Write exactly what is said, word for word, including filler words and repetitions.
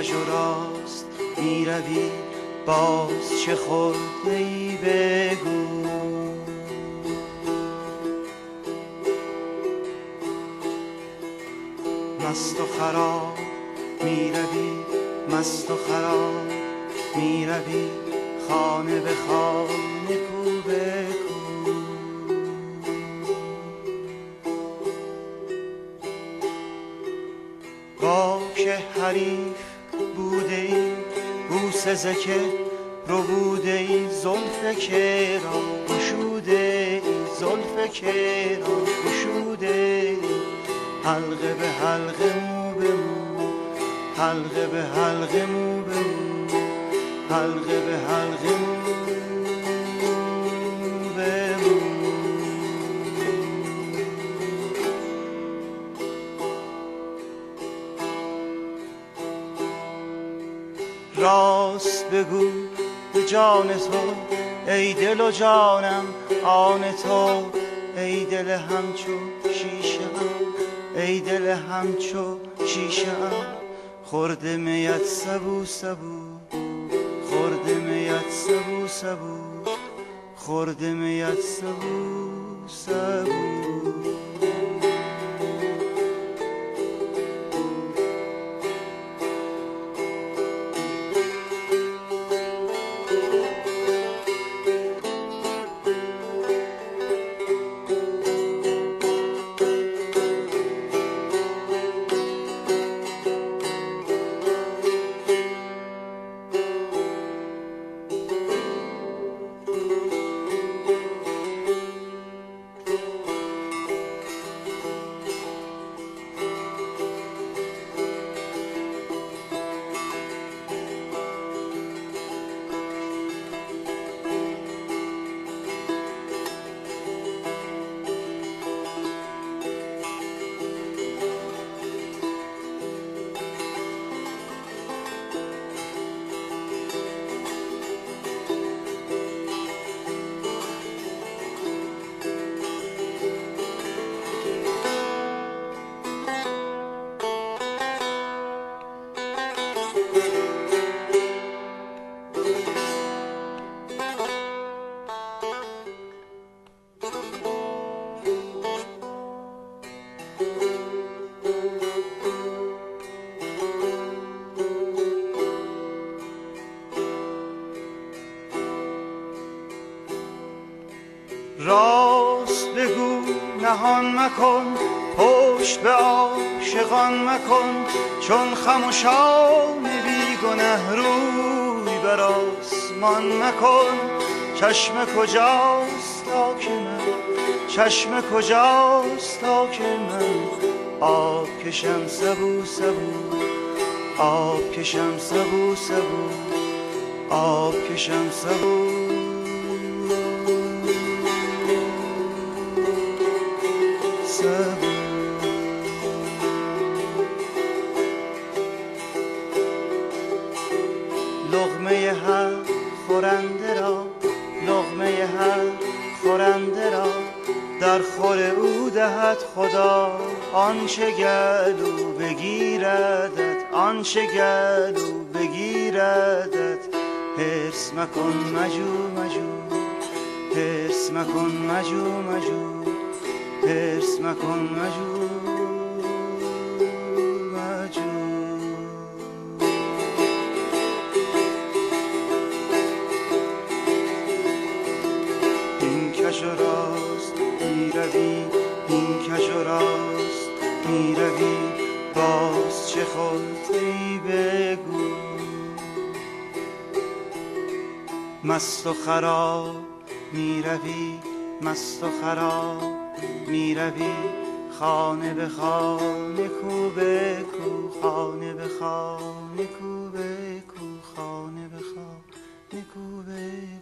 کج و راست می روی باز چه خورده ای بگو. مست و خراب می روی مست و خراب می روی خانه به خانه کو به کو. با که حریف بوده ای بوسه زکه رو بوده ای زلف که را گشوده ای زلف که را گشوده ای حلقه به حلقه مو به مو حلقه به حلقه مو به مو حلقه به حلقه مو به مو. راست بگو به جان تو ای دل و جانم آن تو ای دل همچو شیشه ام ای دل همچو شیشه ام خورده میت سبو سبو خورده میت سبو سبو خورده میت سبو سبو. راست بگو نهان مکن پشت به عاشقان مکن چون خموشان بی گنه روی بر آسمان مکن. چشم کجاست تا که من چشم کجاست تا که من آب کشم سبو سبو آب کشم سبو سبو آب کشم سبو سبو. لقمه هر خورنده را لقمه هر خورنده را در خور او دهد خدا آنچه گلو بگیردت آنچه گلو بگیردت. حرص مکن مجو مجو حرص مکن مجو مجو حرص مکن مجو مجو. این کج و راست می روی این کج و راست می روی باز چه خورده‌ای بگو. مست و خراب می روی مست و خراب می روی خانه به خانه کو به کو خانه به خانه کو به کو خانه به خانه کو به